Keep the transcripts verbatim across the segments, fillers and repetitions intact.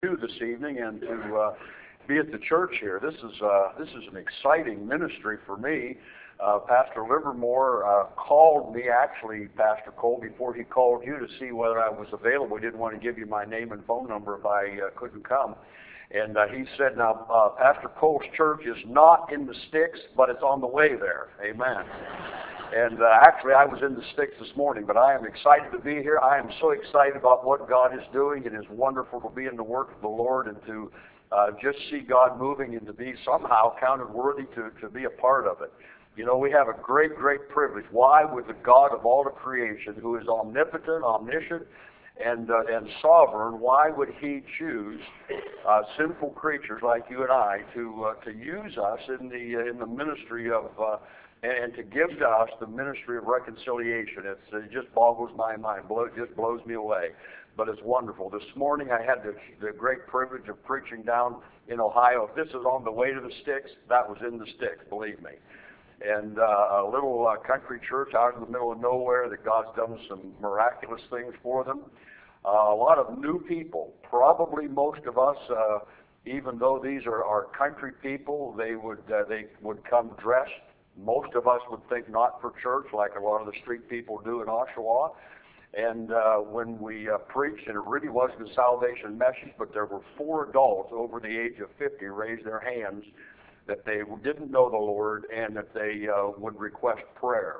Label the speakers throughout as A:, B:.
A: you this evening and to uh, be at the church here. This is uh, this is an exciting ministry for me. Uh, Pastor Livermore uh, called me, actually, Pastor Cole, before he called you to see whether I was available. He didn't want to give you my name and phone number if I uh, couldn't come. And uh, he said, now, uh, Pastor Cole's church is not in the sticks, but it's on the way there. Amen. And uh, actually, I was in the sticks this morning, but I am excited to be here. I am so excited about what God is doing. It is wonderful to be in the work of the Lord and to uh, just see God moving and to be somehow counted worthy to, to be a part of it. You know, we have a great, great privilege. Why would the God of all of creation, who is omnipotent, omniscient, and uh, and sovereign, why would He choose uh, sinful creatures like you and I to uh, to use us in the uh, in the ministry of uh, and to give to us the ministry of reconciliation? It's, it just boggles my mind. Blow, it just blows me away. But it's wonderful. This morning I had the, the great privilege of preaching down in Ohio. If this is on the way to the sticks, that was in the sticks, believe me. And uh, a little uh, country church out in the middle of nowhere that God's done some miraculous things for them. Uh, a lot of new people. Probably most of us, uh, even though these are, are country people, they would uh, they would come dressed. Most of us would think not for church, like a lot of the street people do in Oshawa. And uh, when we uh, preached, and it really wasn't a salvation message, but there were four adults over the age of fifty raised their hands that they didn't know the Lord and that they uh, would request prayer.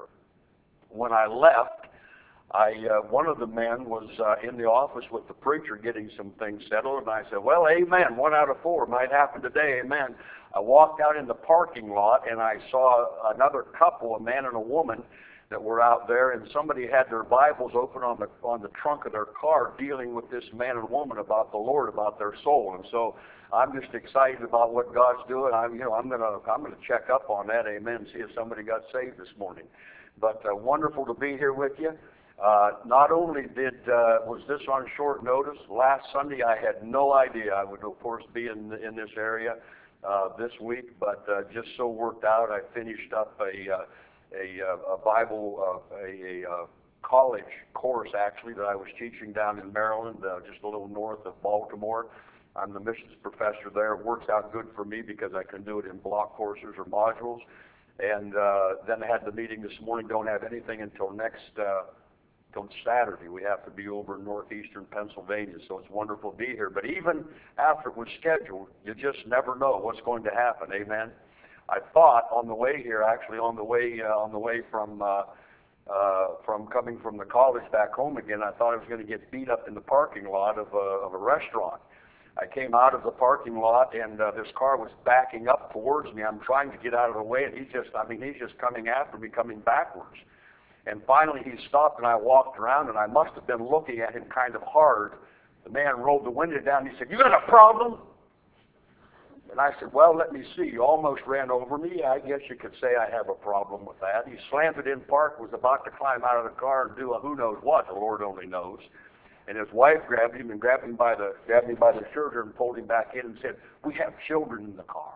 A: When I left, I uh, one of the men was uh, in the office with the preacher getting some things settled, and I said, well, amen, one out of four might happen today, amen. I walked out in the parking lot, and I saw another couple, a man and a woman, that were out there, and somebody had their Bibles open on the on the trunk of their car dealing with this man and woman about the Lord, about their soul. And so I'm just excited about what God's doing. I'm, you know, I'm gonna I'm gonna check up on that, amen, see if somebody got saved this morning. But uh, wonderful to be here with you. Uh, not only did uh, was this on short notice, last Sunday I had no idea I would, of course, be in in this area uh, this week, but uh, just so worked out. I finished up a uh, a, a Bible uh, a, a college course actually that I was teaching down in Maryland, uh, just a little north of Baltimore. I'm the missions professor there. It works out good for me because I can do it in block courses or modules. And uh, then I had the meeting this morning. Don't have anything until next. Uh, Till Saturday. We have to be over in northeastern Pennsylvania, so it's wonderful to be here. But even after it was scheduled, you just never know what's going to happen. Amen. I thought on the way here, actually on the way uh, on the way from uh, uh, from coming from the college back home again, I thought I was going to get beat up in the parking lot of a, of a restaurant. I came out of the parking lot, and uh, this car was backing up towards me. I'm trying to get out of the way, and he's just, I mean, he's just coming after me, coming backwards. And finally he stopped, and I walked around, and I must have been looking at him kind of hard. The man rolled the window down, and he said, "You got a problem?" And I said, "Well, let me see. You almost ran over me. I guess you could say I have a problem with that." He slammed it in park, was about to climb out of the car and do a who knows what, the Lord only knows. And his wife grabbed him and grabbed him by the grabbed me by the shirt and pulled him back in and said, "We have children in the car."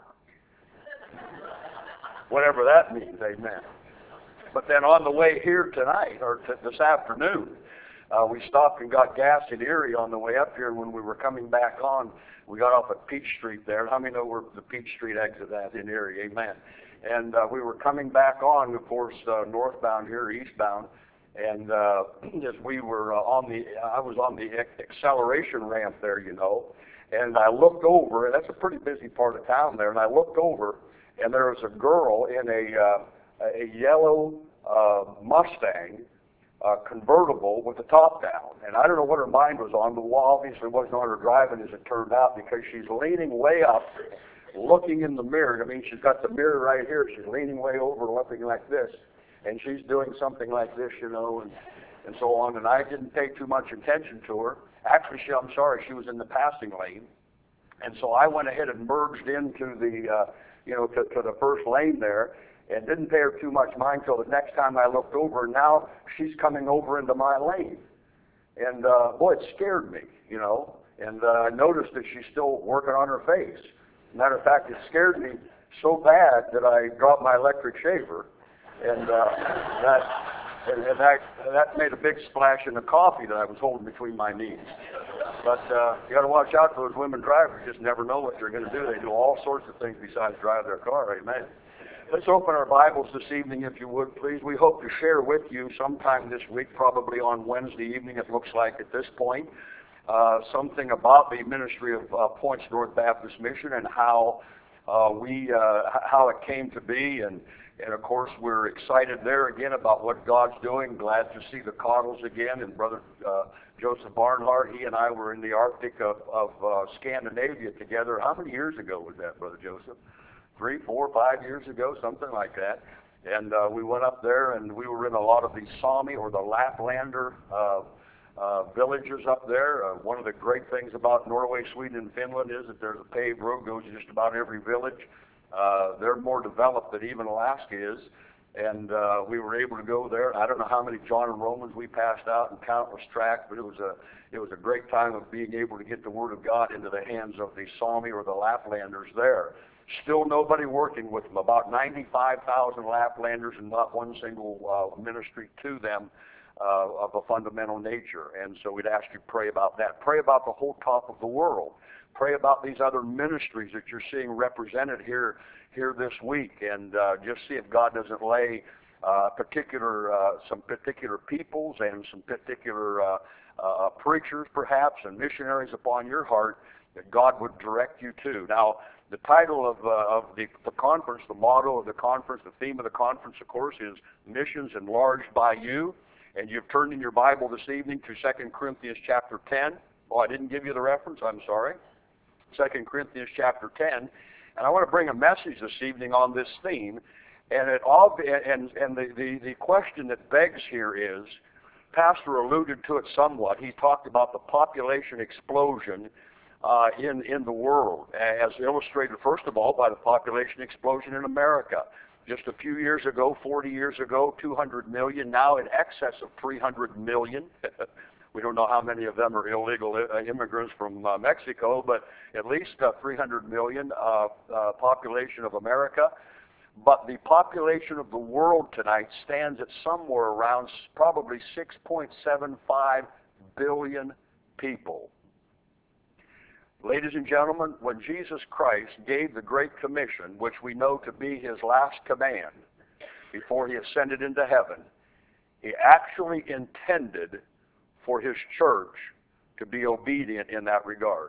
A: Whatever that means, amen. But then on the way here tonight, or t- this afternoon, uh, we stopped and got gas in Erie on the way up here. And when we were coming back on, we got off at Peach Street there. How many know where the Peach Street exit is in Erie? Amen. And uh, we were coming back on, of course, uh, northbound here, eastbound. And uh, as we were uh, on the, I was on the acceleration ramp there, you know. And I looked over, and that's a pretty busy part of town there. And I looked over, and there was a girl in a uh, a yellow uh, Mustang uh, convertible with the top down. And I don't know what her mind was on, but obviously wasn't on her driving as it turned out, because she's leaning way up, looking in the mirror. I mean, she's got the mirror right here. She's leaning way over, looking like this. And she's doing something like this, you know, and, and so on. And I didn't pay too much attention to her. Actually, she, I'm sorry, she was in the passing lane. And so I went ahead and merged into the, uh, you know, to, to the first lane there, and didn't pay her too much mind until the next time I looked over, and now she's coming over into my lane. And, uh, boy, it scared me, you know, and uh, I noticed that she's still working on her face. Matter of fact, it scared me so bad that I dropped my electric shaver, and uh, that and, and that, that made a big splash in the coffee that I was holding between my knees. But uh, you got to watch out for those women drivers. You just never know what they're going to do. They do all sorts of things besides drive their car. Amen. Let's open our Bibles this evening, if you would, please. We hope to share with you sometime this week, probably on Wednesday evening, it looks like at this point, uh, something about the ministry of uh, Points North Baptist Mission and how uh, we, uh, how it came to be. And, and of course, we're excited there again about what God's doing. Glad to see the Cottles again. And Brother uh, Joseph Barnhart, he and I were in the Arctic of, of uh, Scandinavia together. How many years ago was that, Brother Joseph? Three, four, five years ago, something like that. And uh, we went up there, and we were in a lot of the Sami or the Laplander uh, uh, villages up there. Uh, one of the great things about Norway, Sweden, and Finland is that there's a paved road goes to just about every village. Uh, they're more developed than even Alaska is. And uh, we were able to go there. I don't know how many John and Romans we passed out in countless tracts, but it was a it was a great time of being able to get the Word of God into the hands of the Sami or the Laplanders there. Still nobody working with them. About ninety-five thousand Laplanders and not one single uh, ministry to them uh, of a fundamental nature. And so we'd ask you to pray about that. Pray about the whole top of the world. Pray about these other ministries that you're seeing represented here here this week, and uh, just see if God doesn't lay uh, particular uh, some particular peoples and some particular uh, uh, preachers, perhaps, and missionaries upon your heart that God would direct you to. Now, the title of, uh, of the, the conference, the motto of the conference, the theme of the conference, of course, is Missions Enlarged by You. And you've turned in your Bible this evening to Second Corinthians chapter ten. Oh, I didn't give you the reference. I'm sorry. Second Corinthians chapter ten. And I want to bring a message this evening on this theme. And it all, and, and the, the, the question that begs here is, Pastor alluded to it somewhat. He talked about the population explosion Uh, in, in the world, as illustrated, first of all, by the population explosion in America. Just a few years ago, forty years ago, two hundred million, now in excess of three hundred million. We don't know how many of them are illegal immigrants from uh, Mexico, but at least uh, three hundred million uh, uh, population of America. But the population of the world tonight stands at somewhere around probably six point seven five billion people. Ladies and gentlemen, when Jesus Christ gave the Great Commission, which we know to be his last command before he ascended into heaven, he actually intended for his church to be obedient in that regard.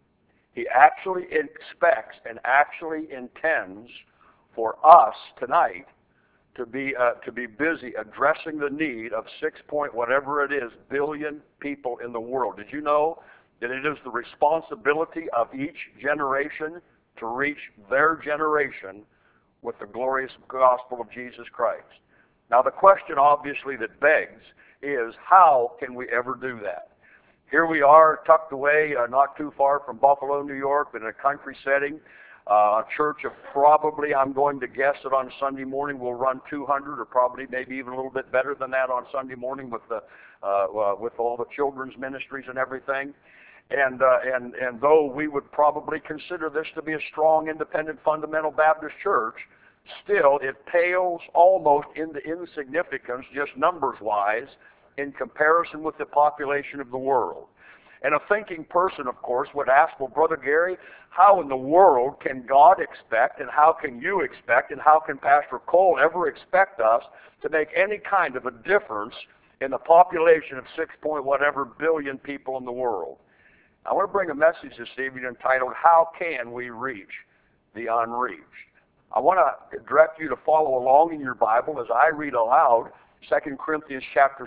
A: He actually expects and actually intends for us tonight to be uh, to be busy addressing the need of six point whatever it is billion people in the world. Did you know that it is the responsibility of each generation to reach their generation with the glorious gospel of Jesus Christ? Now, the question obviously that begs is, how can we ever do that? Here we are tucked away uh, not too far from Buffalo, New York, in a country setting, uh, a church of probably, I'm going to guess that on Sunday morning we'll run two hundred, or probably maybe even a little bit better than that on Sunday morning with the uh, uh, with all the children's ministries and everything. And, uh, and, and though we would probably consider this to be a strong, independent, fundamental Baptist church, still it pales almost into insignificance, just numbers-wise, in comparison with the population of the world. And a thinking person, of course, would ask, well, Brother Gary, how in the world can God expect, and how can you expect, and how can Pastor Cole ever expect us to make any kind of a difference in the population of six point whatever billion people in the world? I want to bring a message this evening entitled, How Can We Reach the Unreached? I want to direct you to follow along in your Bible as I read aloud Second Corinthians chapter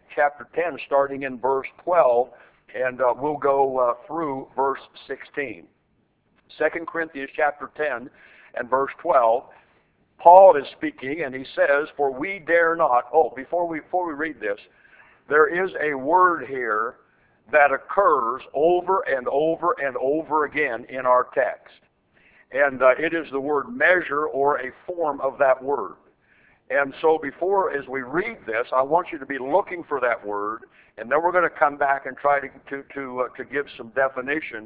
A: ten, starting in verse twelve, and uh, we'll go uh, through verse sixteen. Second Corinthians chapter ten and verse twelve, Paul is speaking, and he says, For we dare not, oh, before we, before we read this, there is a word here that occurs over and over and over again in our text. And uh, it is the word measure, or a form of that word. And so before, as we read this, I want you to be looking for that word, and then we're going to come back and try to to to, uh, to give some definition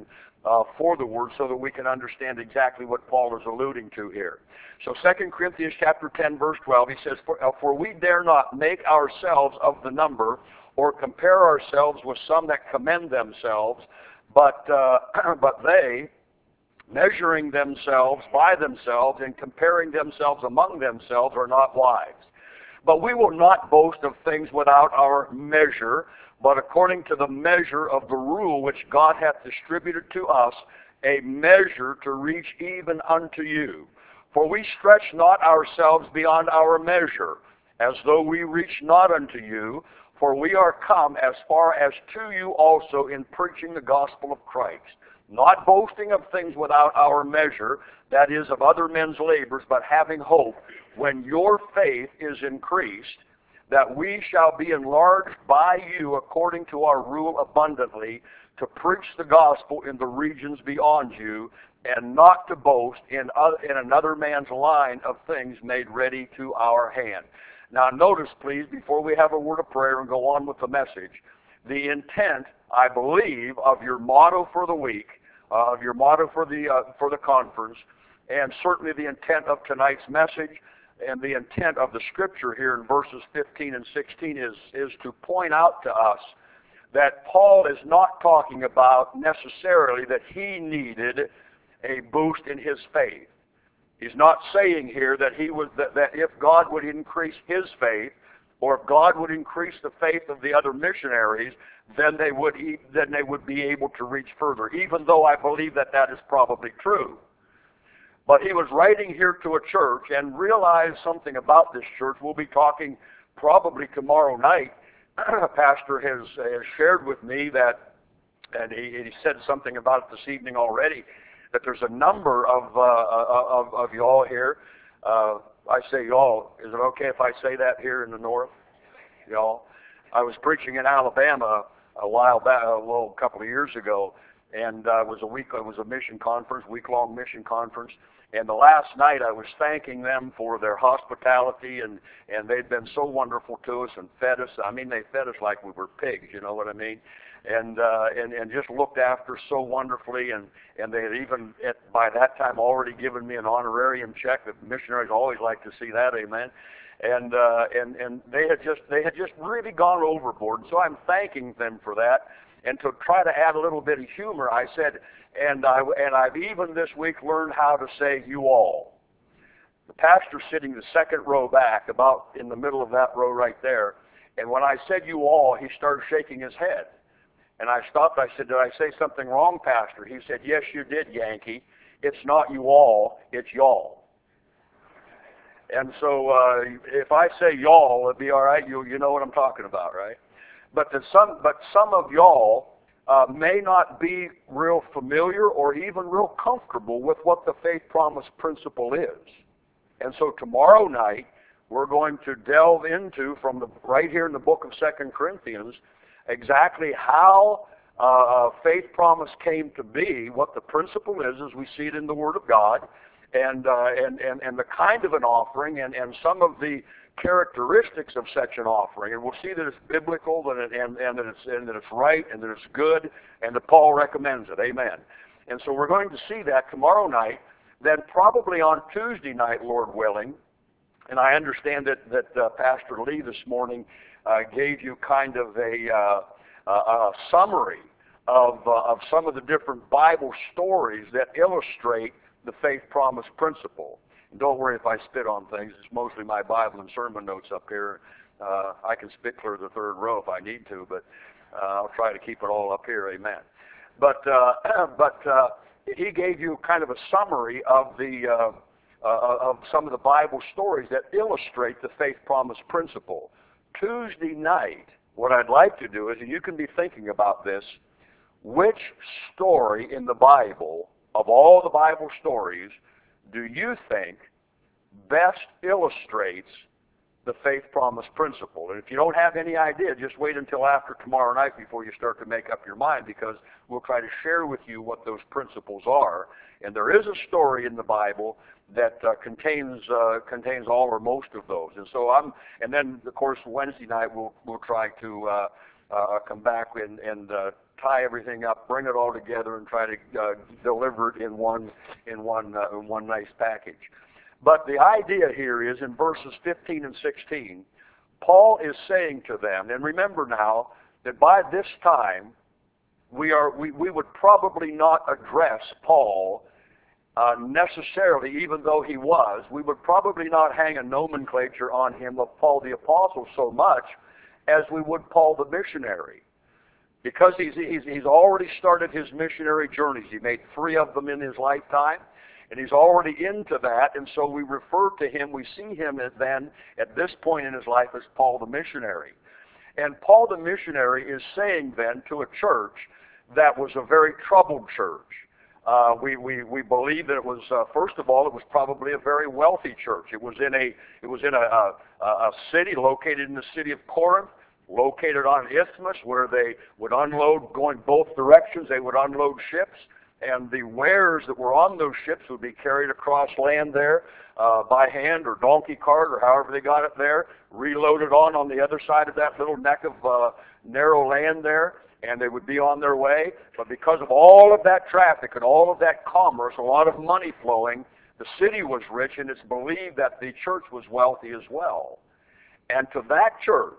A: uh, for the Word so that we can understand exactly what Paul is alluding to here. So Second Corinthians chapter ten, verse twelve, he says, For, uh, for we dare not make ourselves of the number or compare ourselves with some that commend themselves, but, uh, but they, measuring themselves by themselves and comparing themselves among themselves, are not wise. But we will not boast of things without our measure, but according to the measure of the rule which God hath distributed to us, a measure to reach even unto you. For we stretch not ourselves beyond our measure, as though we reach not unto you, for we are come as far as to you also in preaching the gospel of Christ, not boasting of things without our measure, that is, of other men's labors, but having hope, when your faith is increased, that we shall be enlarged by you according to our rule abundantly, to preach the gospel in the regions beyond you, and not to boast in, other, in another man's line of things made ready to our hand. Now notice, please, before we have a word of prayer and go on with the message, the intent, I believe, of your motto for the week, uh, of your motto for the, uh, for the conference, and certainly the intent of tonight's message, and the intent of the scripture here in verses fifteen and sixteen is, is to point out to us that Paul is not talking about necessarily that he needed a boost in his faith. He's not saying here that he was that, that if God would increase his faith, or if God would increase the faith of the other missionaries, then they would then they would be able to reach further. Even though I believe that that is probably true. But he was writing here to a church and realized something about this church. We'll be talking probably tomorrow night. A pastor has, has shared with me that, and he, he said something about it this evening already, that there's a number of uh, of, of y'all here. Uh, I say y'all. Is it okay if I say that here in the north? Y'all. I was preaching in Alabama a while back, a little couple of years ago, and uh, it was a week. It was a mission conference, week-long mission conference. And the last night I was thanking them for their hospitality, and, and they'd been so wonderful to us and fed us. I mean, they fed us like we were pigs, you know what I mean? And uh, and, and just looked after us so wonderfully, and, and they had even, at, by that time, already given me an honorarium check. The missionaries always like to see that, amen? And uh, and and they had just they had just really gone overboard. So I'm thanking them for that. And to try to add a little bit of humor, I said, and I and I've even this week learned how to say "you all." The pastor sitting the second row back, about in the middle of that row right there, and when I said "you all," he started shaking his head. And I stopped. I said, "Did I say something wrong, Pastor?" He said, "Yes, you did, Yankee. It's not you all, it's y'all." And so uh, if I say y'all, it'd be all right. You you know what I'm talking about, right? But that some but some of y'all uh, may not be real familiar or even real comfortable with what the faith promise principle is. And so tomorrow night we're going to delve into, from the right here in the book of Second Corinthians, exactly how uh, faith promise came to be, what the principle is as we see it in the Word of God, and uh, and, and and the kind of an offering, and, and some of the characteristics of such an offering. And we'll see that it's biblical, and, it, and, and, that it's, and that it's right, and that it's good, and that Paul recommends it. Amen. And so we're going to see that tomorrow night. Then probably on Tuesday night, Lord willing, and I understand that, that uh, Pastor Lee this morning uh, gave you kind of a, uh, a, a summary of, uh, of some of the different Bible stories that illustrate the faith promise principle. And don't worry if I spit on things. It's mostly my Bible and sermon notes up here. Uh, I can spit clear the third row if I need to, but uh, I'll try to keep it all up here. Amen. But uh, but uh, he gave you kind of a summary of the uh, uh, of some of the Bible stories that illustrate the faith promise principle. Tuesday night, what I'd like to do is, and you can be thinking about this, which story in the Bible, of all the Bible stories, do you think best illustrates the faith promise principle? And if you don't have any idea, just wait until after tomorrow night before you start to make up your mind, because we'll try to share with you what those principles are. And there is a story in the Bible that uh, contains uh, contains all or most of those. And so I'm, and then of course Wednesday night we'll we'll try to uh, uh, come back and and uh, tie everything up, bring it all together, and try to uh, deliver it in one in one uh, in one nice package. But the idea here is in verses fifteen and sixteen, Paul is saying to them, and remember now that by this time we are we, we would probably not address Paul uh, necessarily, even though he was, we would probably not hang a nomenclature on him of Paul the Apostle so much as we would Paul the missionary. Because he's, he's, he's already started his missionary journeys. He made three of them in his lifetime, and he's already into that, and so we refer to him, we see him as then, at this point in his life, as Paul the missionary. And Paul the missionary is saying then to a church that was a very troubled church. Uh, we, we, we believe that it was, uh, first of all, it was probably a very wealthy church. It was in a, it was in a, a, a city located in the city of Corinth, located on an isthmus where they would unload, going both directions, they would unload ships, and the wares that were on those ships would be carried across land there uh, by hand or donkey cart or however they got it there, reloaded on on the other side of that little neck of uh, narrow land there, and they would be on their way. But because of all of that traffic and all of that commerce, a lot of money flowing, the city was rich, and it's believed that the church was wealthy as well. And to that church,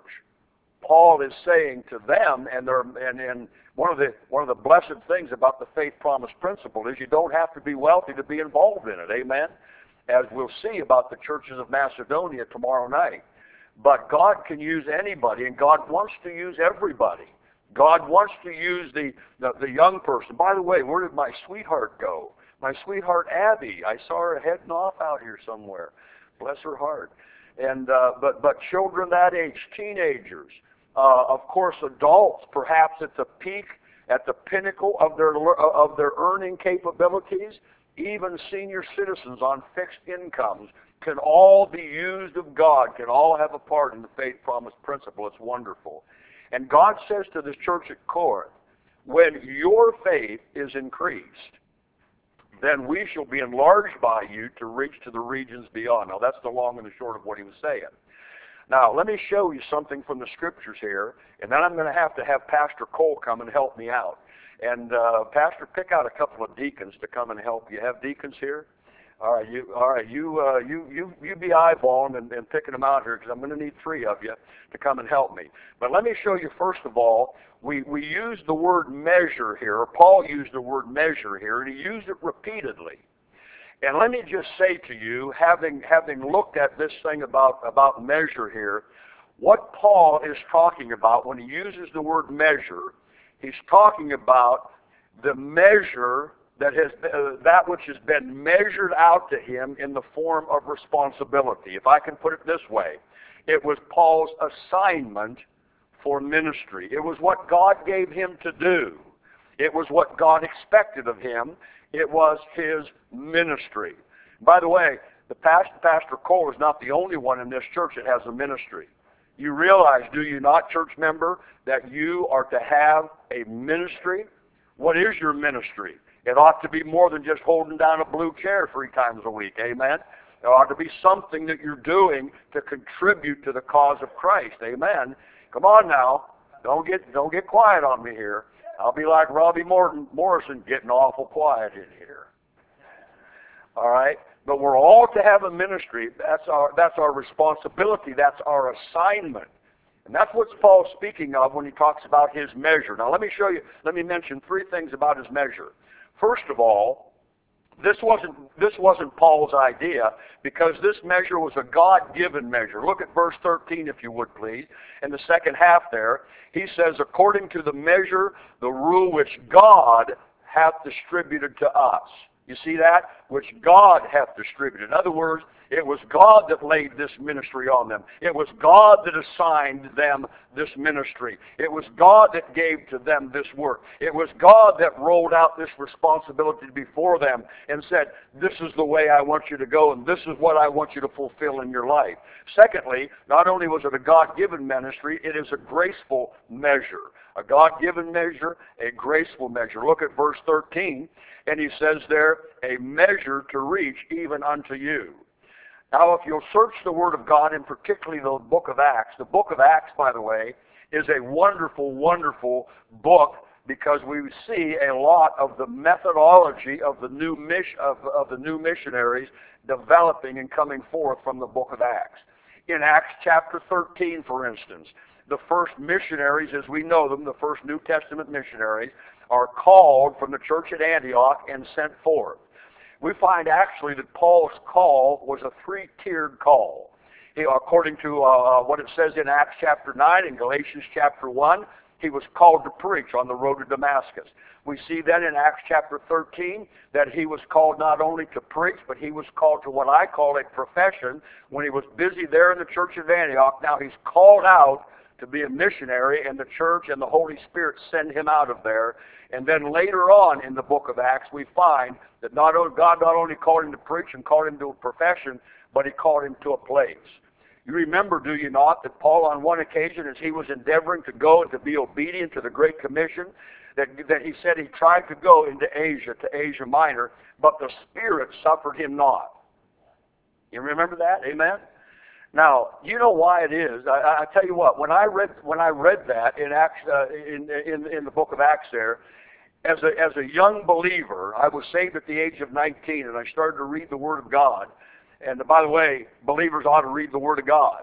A: Paul is saying to them, and, they're, and, and one of the one of the blessed things about the faith promise principle is you don't have to be wealthy to be involved in it. Amen. As we'll see about the churches of Macedonia tomorrow night. But God can use anybody, and God wants to use everybody. God wants to use the, the, the young person. By the way, where did my sweetheart go? My sweetheart Abby. I saw her heading off out here somewhere. Bless her heart. And uh, but but children that age, teenagers, uh, of course, adults, perhaps at the peak, at the pinnacle of their of their earning capabilities, even senior citizens on fixed incomes can all be used of God, can all have a part in the faith promise principle. It's wonderful. And God says to this church at Corinth, when your faith is increased, then we shall be enlarged by you to reach to the regions beyond. Now, that's the long and the short of what he was saying. Now, let me show you something from the scriptures here, and then I'm going to have to have Pastor Cole come and help me out. And, uh, Pastor, pick out a couple of deacons to come and help. You have deacons here? All right, you, all right, you, uh, you, you, you be eyeballing and, and picking them out here, because I'm going to need three of you to come and help me. But let me show you, first of all, we, we use the word measure here, or Paul used the word measure here, and he used it repeatedly. And let me just say to you, having, having looked at this thing about, about measure here, what Paul is talking about when he uses the word measure, he's talking about the measure that has uh, that which has been measured out to him in the form of responsibility. If I can put it this way, it was Paul's assignment for ministry. It was what God gave him to do. It was what God expected of him. It was his ministry. By the way, the pastor, Pastor Cole, is not the only one in this church that has a ministry. You realize, do you not, church member, that you are to have a ministry? What is your ministry? It ought to be more than just holding down a blue chair three times a week. Amen? There ought to be something that you're doing to contribute to the cause of Christ. Amen? Come on now. Don't get don't get quiet on me here. I'll be like Robbie Morton, Morrison, getting awful quiet in here. All right? But we're all to have a ministry. That's our that's our responsibility. That's our assignment. And that's what Paul's speaking of when he talks about his measure. Now let me show you, let me mention three things about his measure. First of all, this wasn't this wasn't Paul's idea, because this measure was a God-given measure. Look at verse thirteen, if you would, please. In the second half there, he says, according to the measure, the rule which God hath distributed to us. You see that? Which God hath distributed. In other words, it was God that laid this ministry on them. It was God that assigned them this ministry. It was God that gave to them this work. It was God that rolled out this responsibility before them and said, this is the way I want you to go, and this is what I want you to fulfill in your life. Secondly, not only was it a God-given ministry, it is a graceful measure. A God-given measure, a graceful measure. Look at verse thirteen, and he says there, a measure to reach even unto you. Now, if you'll search the Word of God, and particularly the book of Acts, the book of Acts, by the way, is a wonderful, wonderful book because we see a lot of the methodology of the new mission, of, of the new missionaries developing and coming forth from the book of Acts. In Acts chapter thirteen, for instance, the first missionaries, as we know them, the first New Testament missionaries, are called from the church at Antioch and sent forth. We find actually that Paul's call was a three-tiered call. He, according to uh, what it says in Acts chapter nine and Galatians chapter one, he was called to preach on the road to Damascus. We see then in Acts chapter thirteen that he was called not only to preach, but he was called to what I call a profession. When he was busy there in the church of Antioch, now he's called out to be a missionary, and the church and the Holy Spirit send him out of there. And then later on in the book of Acts, we find that not only, God not only called him to preach and called him to a profession, but he called him to a place. You remember, do you not, that Paul on one occasion, as he was endeavoring to go and to be obedient to the Great Commission, that, that he said he tried to go into Asia, to Asia Minor, but the Spirit suffered him not. You remember that? Amen? Now, you know why it is. I, I tell you what. When I read when I read that in Acts, uh, in, in in the book of Acts, there, as a as a young believer, I was saved at the age of nineteen, and I started to read the Word of God. And by the way, believers ought to read the Word of God.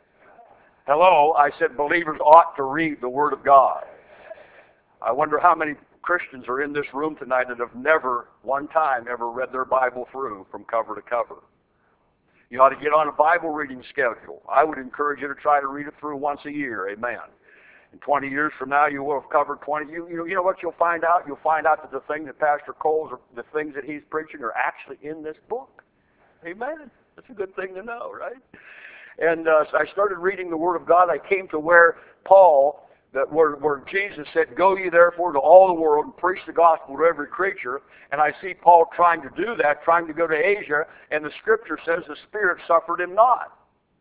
A: Hello, I said believers ought to read the Word of God. I wonder how many Christians are in this room tonight that have never, one time, ever read their Bible through from cover to cover. You ought to get on a Bible reading schedule. I would encourage you to try to read it through once a year. Amen. And twenty years from now, you will have covered twenty. You, you know, you know what you'll find out? You'll find out that the thing that Pastor Cole's, the things that he's preaching, are actually in this book. Amen. That's a good thing to know, right? And uh, so I started reading the Word of God. I came to where Paul, that where, where Jesus said, "Go ye therefore to all the world and preach the gospel to every creature." And I see Paul trying to do that, trying to go to Asia, and the Scripture says the Spirit suffered him not.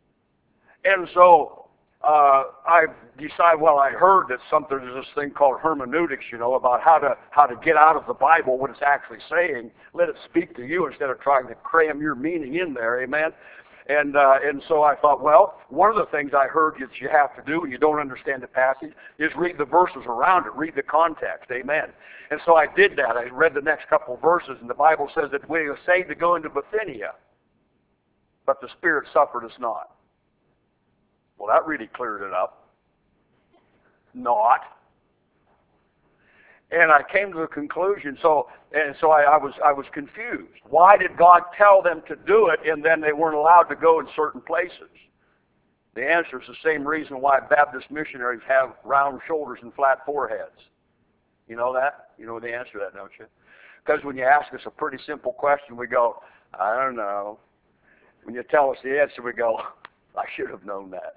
A: And so uh, I decided, well, I heard that something, there's this thing called hermeneutics, you know, about how to how to get out of the Bible what it's actually saying. Let it speak to you instead of trying to cram your meaning in there. Amen. And uh, and so I thought, well, one of the things I heard that you have to do when you don't understand the passage is read the verses around it, read the context. Amen. And so I did that. I read the next couple of verses, and the Bible says that we are saved to go into Bithynia, but the Spirit suffered us not. Well, that really cleared it up. Not. And I came to the conclusion, so and so I, I was I was confused. Why did God tell them to do it, and then they weren't allowed to go in certain places? The answer is the same reason why Baptist missionaries have round shoulders and flat foreheads. You know that? You know the answer to that, don't you? Because when you ask us a pretty simple question, we go, I don't know. When you tell us the answer, we go, I should have known that.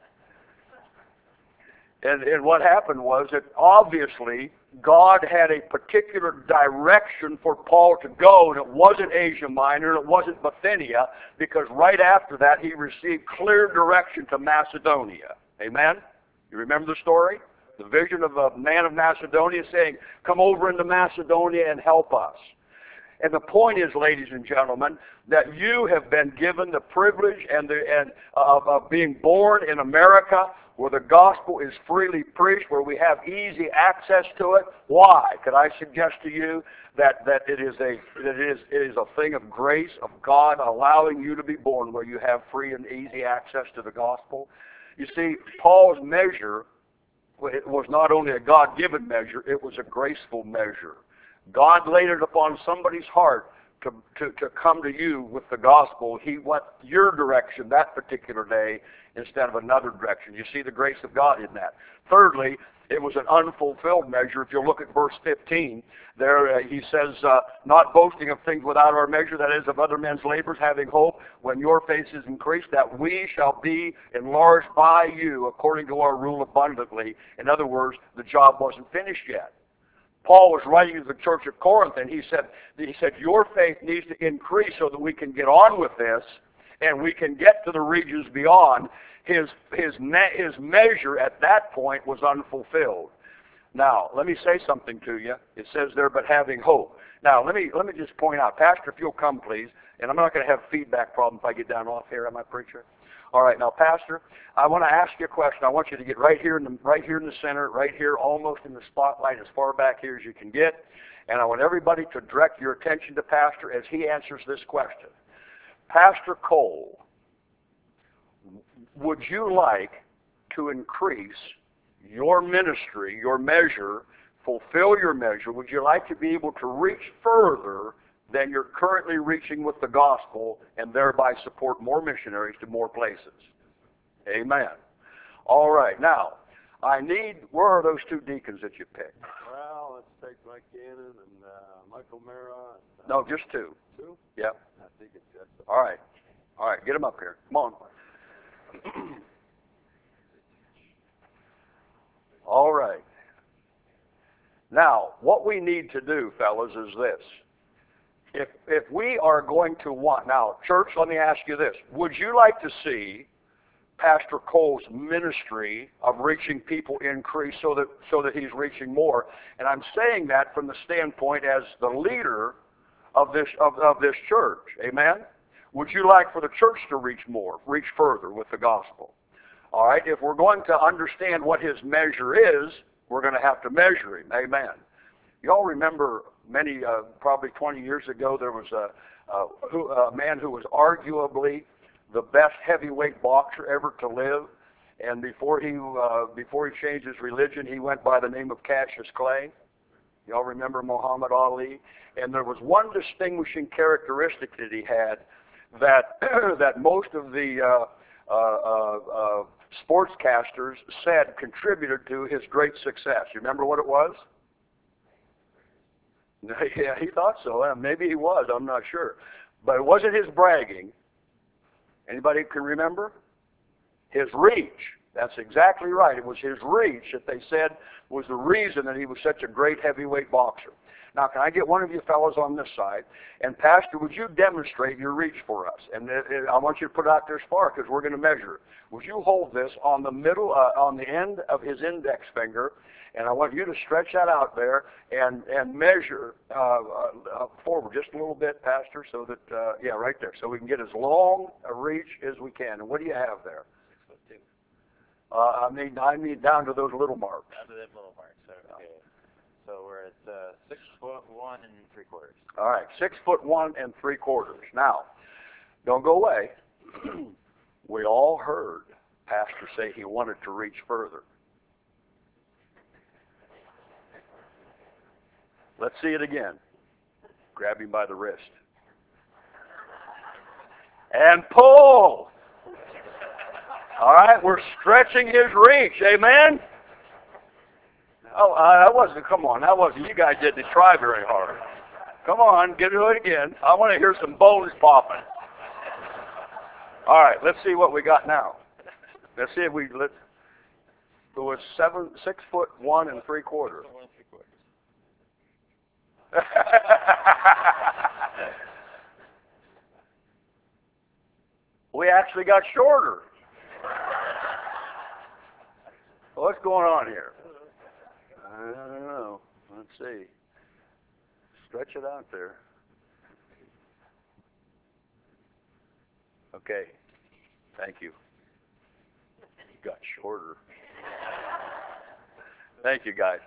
A: And, and what happened was that obviously God had a particular direction for Paul to go, and it wasn't Asia Minor, and it wasn't Bithynia, because right after that he received clear direction to Macedonia. Amen? You remember the story? The vision of a man of Macedonia saying, come over into Macedonia and help us. And the point is, ladies and gentlemen, that you have been given the privilege and the and of, of being born in America, where the gospel is freely preached, where we have easy access to it. Why? Could I suggest to you that, that it is a that it is it is a thing of grace of God allowing you to be born where you have free and easy access to the gospel? You see, Paul's measure, it was not only a God-given measure, it was a graceful measure. God laid it upon somebody's heart to, to, to come to you with the gospel. He went your direction that particular day instead of another direction. You see the grace of God in that. Thirdly, it was an unfulfilled measure. If you look at verse fifteen, there uh, he says, uh, not boasting of things without our measure, that is, of other men's labors, having hope, when your faith is increased, that we shall be enlarged by you according to our rule abundantly. In other words, the job wasn't finished yet. Paul was writing to the church of Corinth, and he said, he said, your faith needs to increase so that we can get on with this, and we can get to the regions beyond. His, his, me- his measure at that point was unfulfilled. Now, let me say something to you. It says there, but having hope. Now, let me, let me just point out, Pastor, if you'll come, please, and I'm not going to have feedback problem if I get down off here, am I, preacher? All right, now, Pastor, I want to ask you a question. I want you to get right here in the right here in the center, right here, almost in the spotlight, as far back here as you can get. And I want everybody to direct your attention to Pastor as he answers this question. Pastor Cole, would you like to increase your ministry, your measure, fulfill your measure? Would you like to be able to reach further than you're currently reaching with the gospel and thereby support more missionaries to more places? Amen. All right. Now, I need, where are those two deacons that you picked?
B: Well, let's take Mike Gannon and uh, Michael Mara. And, uh,
A: No, just two.
B: Two?
A: Yep.
B: I think it's just.
A: All right. All right, get them up here. Come on. All right. Now, what we need to do, fellas, is this. If, if we are going to want, now, church, let me ask you this. Would you like to see Pastor Cole's ministry of reaching people increase so that, so that he's reaching more? And I'm saying that from the standpoint as the leader of this, of, of this church. Amen? Would you like for the church to reach more, reach further with the gospel? All right, if we're going to understand what his measure is, we're going to have to measure him. Amen. You all remember many, uh, probably twenty years ago, there was a, a, who, a man who was arguably the best heavyweight boxer ever to live. And before he, uh, before he changed his religion, he went by the name of Cassius Clay. You all remember Muhammad Ali? And there was one distinguishing characteristic that he had that, that most of the uh, uh, uh, uh, sportscasters said contributed to his great success. You remember what it was? Yeah, he thought so. Uh, maybe he was. I'm not sure. But it wasn't his bragging. Anybody can remember? His reach. That's exactly right. It was his reach that they said was the reason that he was such a great heavyweight boxer. Now, can I get one of you fellows on this side? And Pastor, would you demonstrate your reach for us? And it, it, I want you to put it out there as far because we're going to measure it. Would you hold this on the middle, uh, on the end of his index finger, and I want you to stretch that out there and, and measure uh, uh, forward just a little bit, Pastor, so that, uh, yeah, right there, so we can get as long a reach as we can. And what do you have there?
C: Six foot two.
A: Uh, I need, I need down to those little marks.
C: Down to them little marks. Okay. So we're at uh, six foot one and three quarters.
A: All right, six foot one and three quarters. Now, don't go away. We all heard Pastor say he wanted to reach further. Let's see it again. Grab him by the wrist. And pull. All right, we're stretching his reach. Amen? Oh, uh, that wasn't, come on, that wasn't, you guys didn't try very hard. Come on, get to it again. I want to hear some bones popping. All right, let's see what we got now. Let's see if we, let's, it was seven, six foot one and three quarters.
C: One and three quarters.
A: We actually got shorter. What's going on here? I don't know. Let's see. Stretch it out there. Okay. Thank you. You got shorter. Thank you, guys.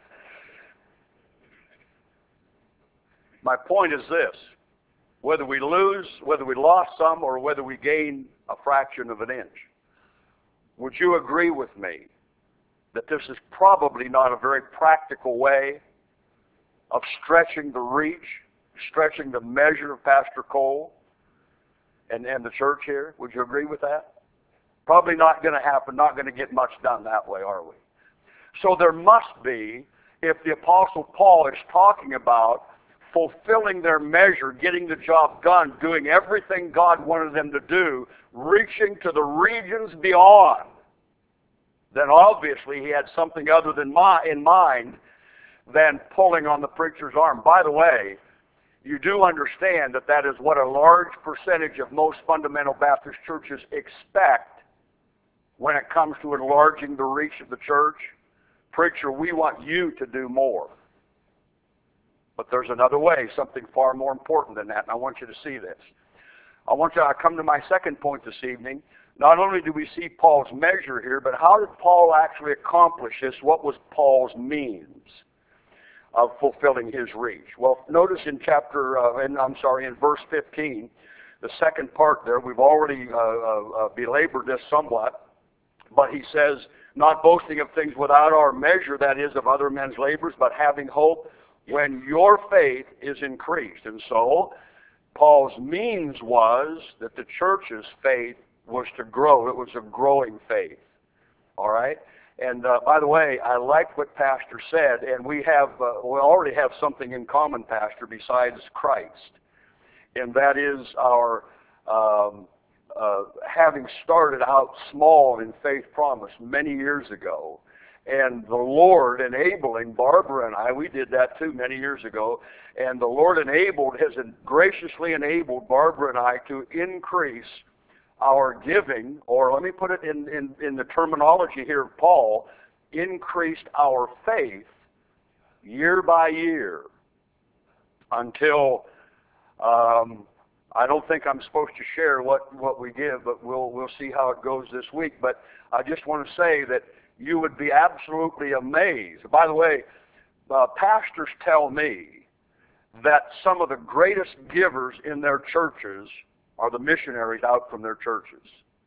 A: My point is this. Whether we lose, whether we lost some, or whether we gain a fraction of an inch, would you agree with me that this is probably not a very practical way of stretching the reach, stretching the measure of Pastor Cole and, and the church here? Would you agree with that? Probably not going to happen, not going to get much done that way, are we? So there must be, if the Apostle Paul is talking about fulfilling their measure, getting the job done, doing everything God wanted them to do, reaching to the regions beyond, then obviously he had something other than my, in mind than pulling on the preacher's arm. By the way, you do understand that that is what a large percentage of most fundamental Baptist churches expect when it comes to enlarging the reach of the church. Preacher, we want you to do more. But there's another way, something far more important than that, and I want you to see this. I want you to come to my second point this evening. not only do we see Paul's measure here, but how did Paul actually accomplish this? What was Paul's means of fulfilling his reach? Well, notice in chapter, uh, in, I'm sorry, in verse fifteen, the second part there, we've already uh, uh, belabored this somewhat, but he says, not boasting of things without our measure, that is, of other men's labors, but having hope when your faith is increased. And so, Paul's means was that the church's faith was to grow. It was a growing faith. All right? And uh, by the way, I like what Pastor said, and we have, uh, we already have something in common, Pastor, besides Christ. And that is our um, uh, having started out small in Faith Promise many years ago, and the Lord enabling Barbara and I, we did that too many years ago, and the Lord enabled, has graciously enabled Barbara and I to increase our giving, or let me put it in, in, in the terminology here of Paul, increased our faith year by year until um, I don't think I'm supposed to share what, what we give, but we'll we'll see how it goes this week. But I just want to say that you would be absolutely amazed. By the way, uh, pastors tell me that some of the greatest givers in their churches are the missionaries out from their churches,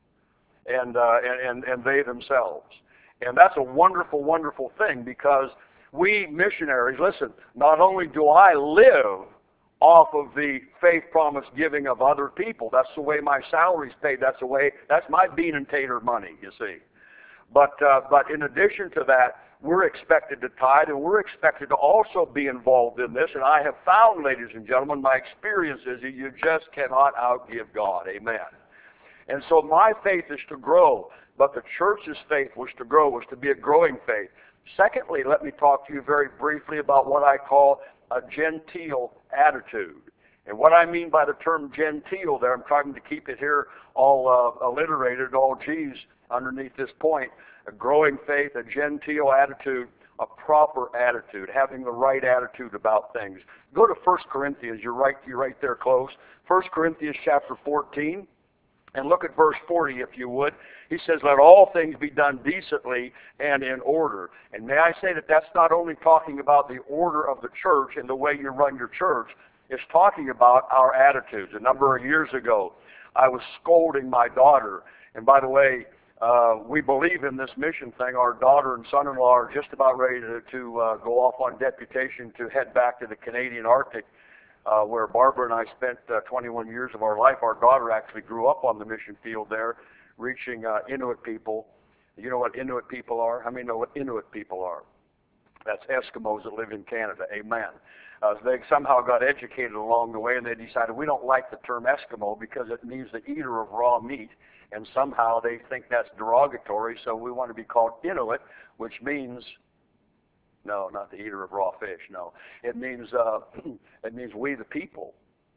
A: and, uh, and, and, and they themselves. And that's a wonderful, wonderful thing, because we missionaries, listen, not only do I live off of the Faith Promise giving of other people, that's the way my salary's paid, that's the way, that's my bean and tater money, you see. But, uh, but in addition to that, we're expected to tithe, and we're expected to also be involved in this. And I have found, ladies and gentlemen, my experience is that you just cannot outgive God. Amen. And so my faith is to grow, but the church's faith was to grow, was to be a growing faith. Secondly, let me talk to you very briefly about what I call a genteel attitude. And what I mean by the term genteel there, I'm trying to keep it here all uh, alliterated, all G's underneath this point. A growing faith, a genteel attitude, a proper attitude, having the right attitude about things. Go to First Corinthians, you're right, you're right there close. First Corinthians chapter fourteen, and look at verse forty if you would. He says, let all things be done decently and in order. And may I say that that's not only talking about the order of the church and the way you run your church, it's talking about our attitudes. A number of years ago, I was scolding my daughter, and by the way, Uh, we believe in this mission thing. Our daughter and son-in-law are just about ready to, to uh, go off on deputation to head back to the Canadian Arctic, uh, where Barbara and I spent uh, twenty-one years of our life. Our daughter actually grew up on the mission field there, reaching uh, Inuit people. You know what Inuit people are? How many know what Inuit people are? That's Eskimos that live in Canada. Amen. Uh, they somehow got educated along the way, and they decided we don't like the term Eskimo because it means the eater of raw meat. And somehow they think that's derogatory, so we want to be called Inuit, which means, no, not the eater of raw fish, no. It means, uh, it means we the people.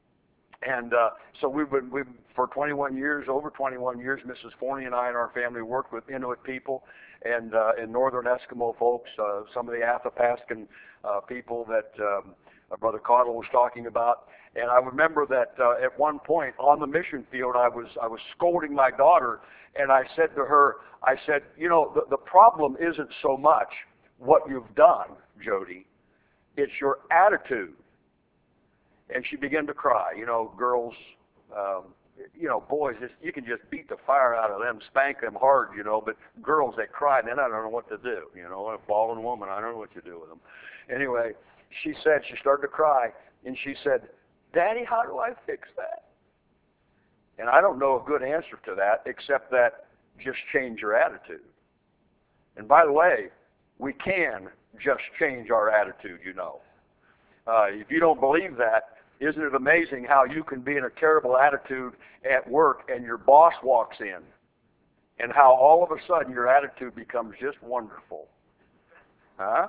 A: And uh, so we've been, we've, for twenty-one years, over twenty-one years, Missus Forney and I and our family worked with Inuit people and, uh, and northern Eskimo folks, uh, some of the Athapascan uh, people that um, Brother Cottle was talking about. And I remember that uh, at one point on the mission field, I was I was scolding my daughter, and I said to her, I said, you know, the, the problem isn't so much what you've done, Jody, it's your attitude. And she began to cry. You know, girls, um, you know, boys, just, you can just beat the fire out of them, spank them hard, you know, but girls, they cry, and then I don't know what to do. You know, a bawling woman, I don't know what to do with them. Anyway, she said, she started to cry, and she said, Daddy, how do I fix that? And I don't know a good answer to that except that just change your attitude. And by the way, we can just change our attitude, you know. Uh, if you don't believe that, isn't it amazing how you can be in a terrible attitude at work and your boss walks in, and how all of a sudden your attitude becomes just wonderful? Huh?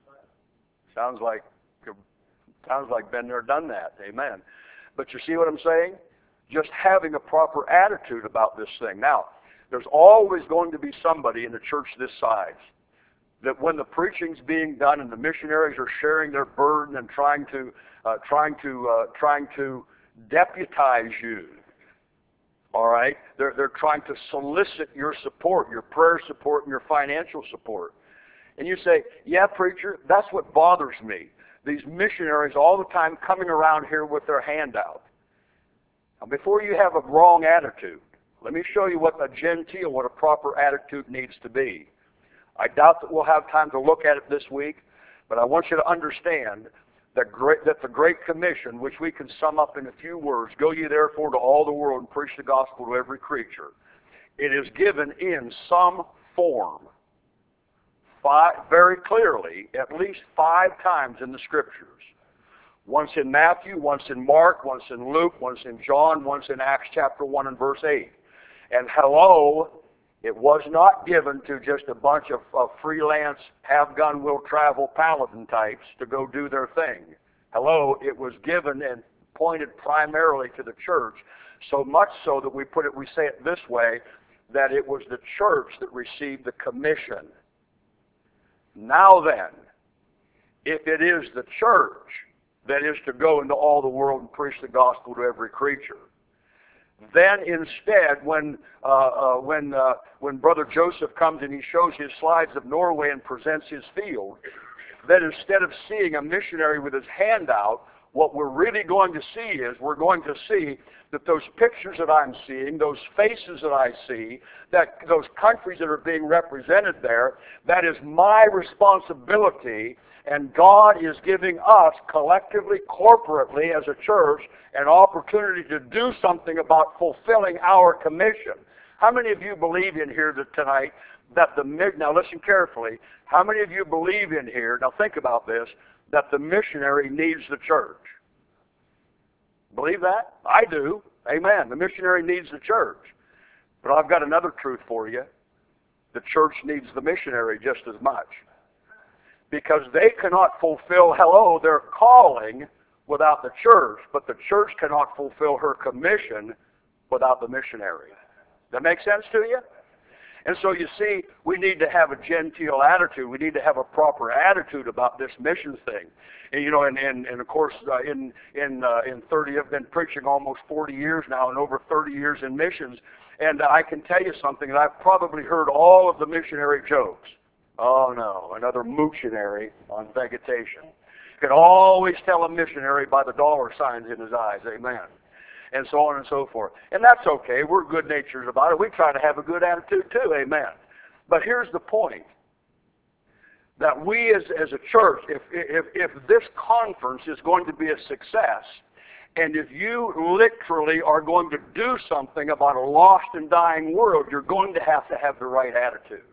A: Sounds like Sounds like been there, done that. Amen. But you see what I'm saying? Just having a proper attitude about this thing. Now, there's always going to be somebody in a church this size that when the preaching's being done and the missionaries are sharing their burden and trying to uh, trying to uh, trying to deputize you All right? They're, they're trying to solicit your support, your prayer support, and your financial support. And you say, yeah, preacher, that's what bothers me. These missionaries all the time coming around here with their hand out. Now, before you have a wrong attitude, let me show you what a genteel, what a proper attitude needs to be. I doubt that we'll have time to look at it this week, but I want you to understand that, great, that the Great Commission, which we can sum up in a few words, go ye therefore to all the world and preach the gospel to every creature, it is given in some form, five, very clearly, at least five times in the Scriptures. Once in Matthew, once in Mark, once in Luke, once in John, once in Acts chapter one and verse eight. And hello, it was not given to just a bunch of, of freelance, have-gun, will-travel paladin types to go do their thing. Hello, it was given and pointed primarily to the church, so much so that we put it, we say it this way, that it was the church that received the commission. Now then, if it is the church that is to go into all the world and preach the gospel to every creature, then instead, when uh, uh, when uh, when Brother Joseph comes and he shows his slides of Norway and presents his field, then instead of seeing a missionary with his hand out, what we're really going to see is we're going to see that those pictures that I'm seeing, those faces that I see, that those countries that are being represented there, that is my responsibility, and God is giving us collectively, corporately, as a church, an opportunity to do something about fulfilling our commission. How many of you believe in here that tonight that the, now listen carefully, how many of you believe in here, now think about this, that the missionary needs the church? Believe that? I do. Amen. The missionary needs the church. But I've got another truth for you. The church needs the missionary just as much. Because they cannot fulfill, hello, their calling without the church, but the church cannot fulfill her commission without the missionary. That make sense to you? And so you see, we need to have a genteel attitude. We need to have a proper attitude about this mission thing. And you know, and, and, and of course, uh, in in uh, in thirty, I've been preaching almost forty years now, and over thirty years in missions. And uh, I can tell you something, that I've probably heard all of the missionary jokes. Oh no, another missionary on vegetation. You can always tell a missionary by the dollar signs in his eyes. Amen. And so on and so forth. And that's okay. We're good-natured about it. We try to have a good attitude too. Amen. But here's the point. That we as, as a church, if, if, if this conference is going to be a success, and if you literally are going to do something about a lost and dying world, you're going to have to have the right attitude.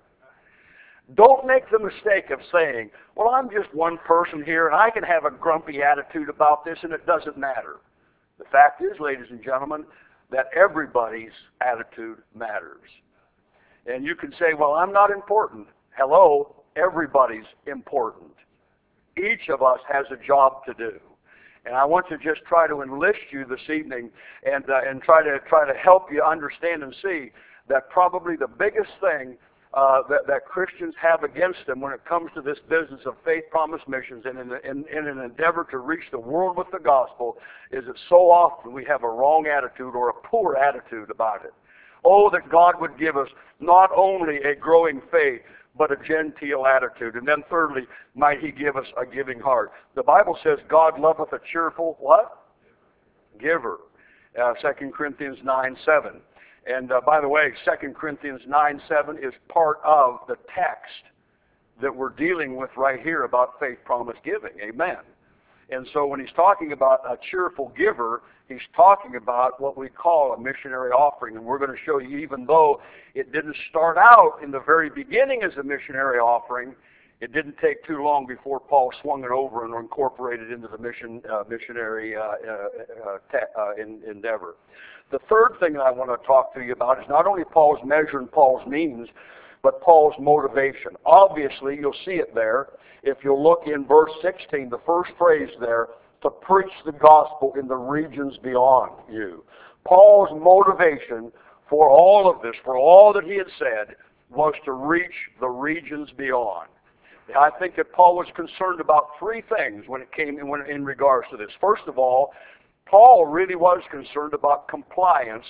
A: Don't make the mistake of saying, well, I'm just one person here, and I can have a grumpy attitude about this, and it doesn't matter. The fact is, ladies and gentlemen, that everybody's attitude matters. And you can say, well, I'm not important. Hello, everybody's important. Each of us has a job to do. And I want to just try to enlist you this evening and, uh, and try to, try to help you understand and see that probably the biggest thing Uh, that, that Christians have against them when it comes to this business of faith promise missions and in, in, in an endeavor to reach the world with the gospel is that so often we have a wrong attitude or a poor attitude about it. Oh, that God would give us not only a growing faith, but a genteel attitude. And then thirdly, might He give us a giving heart. The Bible says God loveth a cheerful, what? Giver. Uh, Second Corinthians nine seven. And uh, by the way, Second Corinthians nine seven is part of the text that we're dealing with right here about faith promise giving. Amen. And so when he's talking about a cheerful giver, he's talking about what we call a missionary offering. And we're going to show you, even though it didn't start out in the very beginning as a missionary offering, it didn't take too long before Paul swung it over and incorporated into the mission uh, missionary uh, uh, uh, te- uh, in, endeavor. The third thing that I want to talk to you about is not only Paul's measure and Paul's means, but Paul's motivation. Obviously, you'll see it there. If you'll look in verse sixteen, the first phrase there, to preach the gospel in the regions beyond you. Paul's motivation for all of this, for all that he had said, was to reach the regions beyond. I think that Paul was concerned about three things when it came in, in regards to this. First of all, Paul really was concerned about compliance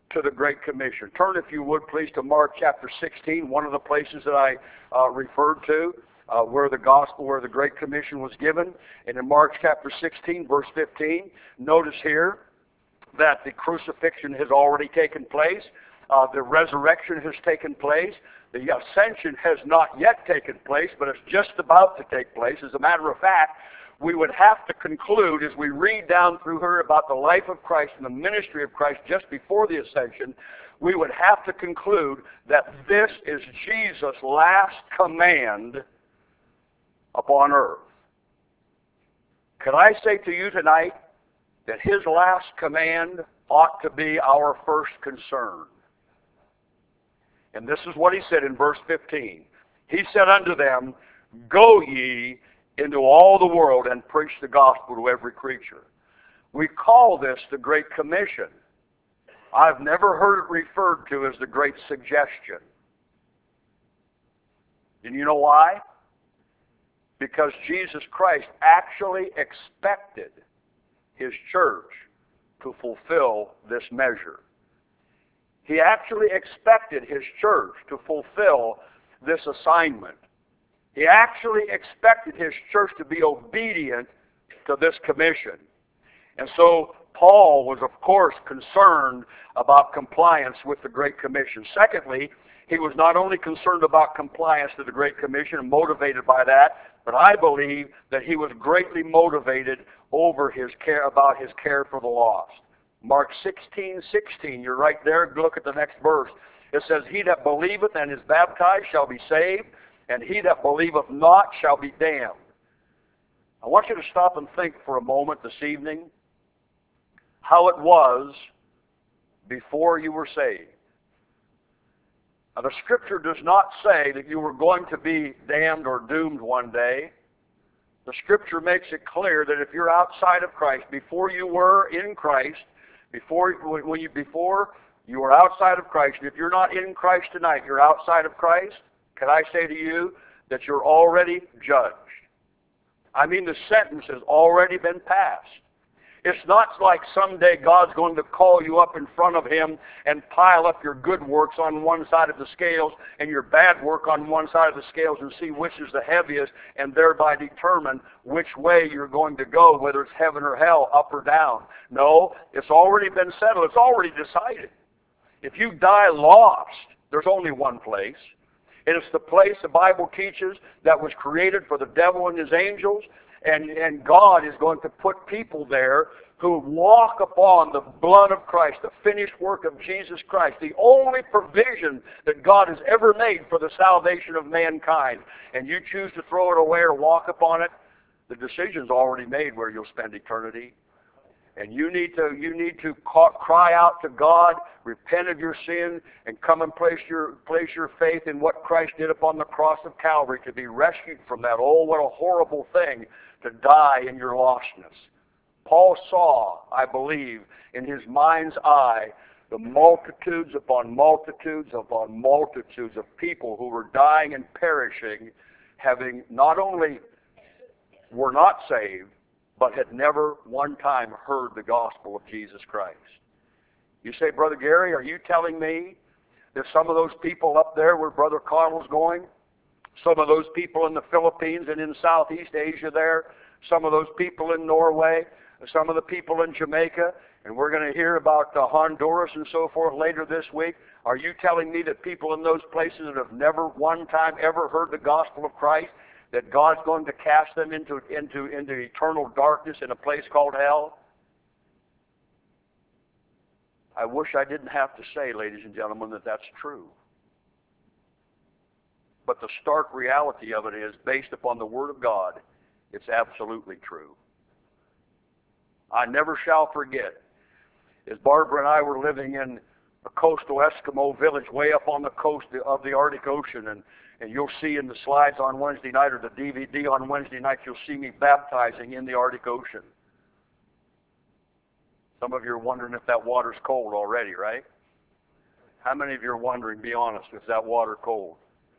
A: to the Great Commission. Turn, if you would, please, to Mark chapter sixteen, one of the places that I uh, referred to, uh, where the gospel, where the Great Commission was given. And in Mark chapter sixteen, verse fifteen, notice here that the crucifixion has already taken place. Uh, the resurrection has taken place. The ascension has not yet taken place, but it's just about to take place. As a matter of fact, we would have to conclude, as we read down through her about the life of Christ and the ministry of Christ just before the ascension, we would have to conclude that this is Jesus' last command upon earth. Could I say to you tonight that his last command ought to be our first concern? And this is what he said in verse fifteen. He said unto them, "Go ye into all the world and preach the gospel to every creature." We call this the Great Commission. I've never heard it referred to as the Great Suggestion. And you know why? Because Jesus Christ actually expected his church to fulfill this measure. He actually expected his church to fulfill this assignment. He actually expected his church to be obedient to this commission. And so Paul was, of course, concerned about compliance with the Great Commission. Secondly, he was not only concerned about compliance to the Great Commission and motivated by that, but I believe that he was greatly motivated over his care about his care for the lost. Mark sixteen sixteen, you're right there. Look at the next verse. It says, "He that believeth and is baptized shall be saved, and he that believeth not shall be damned." I want you to stop and think for a moment this evening how it was before you were saved. Now, the Scripture does not say that you were going to be damned or doomed one day. The Scripture makes it clear that if you're outside of Christ, before you were in Christ, before when you before you were outside of Christ, and if you're not in Christ tonight, you're outside of Christ, can I say to you that you're already judged? I mean, the sentence has already been passed. It's not like someday God's going to call you up in front of him and pile up your good works on one side of the scales and your bad work on one side of the scales and see which is the heaviest and thereby determine which way you're going to go, whether it's heaven or hell, up or down. No, it's already been settled. It's already decided. If you die lost, there's only one place. And it's the place the Bible teaches that was created for the devil and his angels. And, and God is going to put people there who walk upon the blood of Christ, the finished work of Jesus Christ, the only provision that God has ever made for the salvation of mankind. And you choose to throw it away or walk upon it, the decision's already made where you'll spend eternity. And you need to you need to call, cry out to God, repent of your sin, and come and place your place your faith in what Christ did upon the cross of Calvary to be rescued from that. Oh, what a horrible thing to die in your lostness. Paul saw, I believe, in his mind's eye, the multitudes upon multitudes upon multitudes of people who were dying and perishing, having not only were not saved, but had never one time heard the gospel of Jesus Christ. You say, Brother Gary, are you telling me that some of those people up there where Brother Carl's going, some of those people in the Philippines and in Southeast Asia there, some of those people in Norway, some of the people in Jamaica, and we're going to hear about uh, Honduras and so forth later this week, are you telling me that people in those places that have never one time ever heard the gospel of Christ, that God's going to cast them into, into, into eternal darkness in a place called hell? I wish I didn't have to say, ladies and gentlemen, that that's true. But the stark reality of it is, based upon the Word of God, it's absolutely true. I never shall forget, as Barbara and I were living in a coastal Eskimo village way up on the coast of the Arctic Ocean, and, and you'll see in the slides on Wednesday night or the D V D on Wednesday night, you'll see me baptizing in the Arctic Ocean. Some of you are wondering if that water's cold already, right? How many of you are wondering, be honest, is that water cold?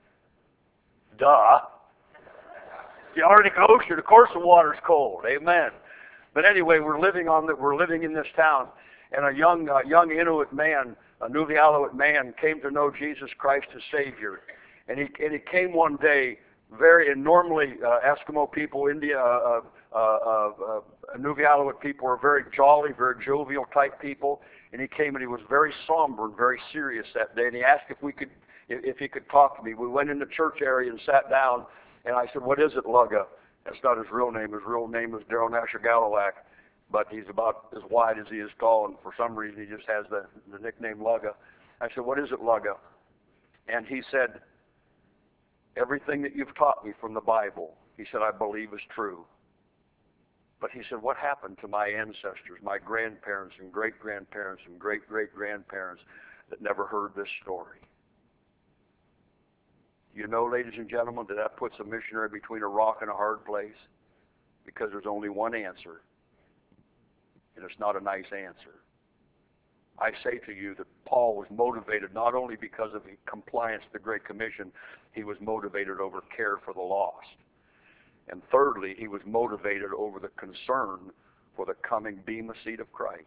A: Duh. The Arctic Ocean, of course the water's cold. Amen. But anyway, we're living on the, we're living in this town, and a young uh, young Inuit man a Nuvialuit man came to know Jesus Christ as Savior. And he, and he came one day very, and normally uh, Eskimo people, India, uh, uh, uh, uh, Nuvialuit people are very jolly, very jovial type people. And he came and he was very somber and very serious that day. And he asked if we could, if, if he could talk to me. We went in the church area and sat down. And I said, "What is it, Lugga?" That's not his real name. His real name is Daryl Nasher Galilak. But he's about as wide as he is tall, and for some reason he just has the, the nickname Lugga. I said, "What is it, Lugga?" And he said, "Everything that you've taught me from the Bible," he said, "I believe is true." But he said, "What happened to my ancestors, my grandparents and great-grandparents and great-great-grandparents that never heard this story?" You know, ladies and gentlemen, that that puts a missionary between a rock and a hard place, because there's only one answer. And it's not a nice answer. I say to you that Paul was motivated not only because of compliance to the Great Commission, he was motivated over care for the lost. And thirdly, he was motivated over the concern for the coming Bema seat of Christ.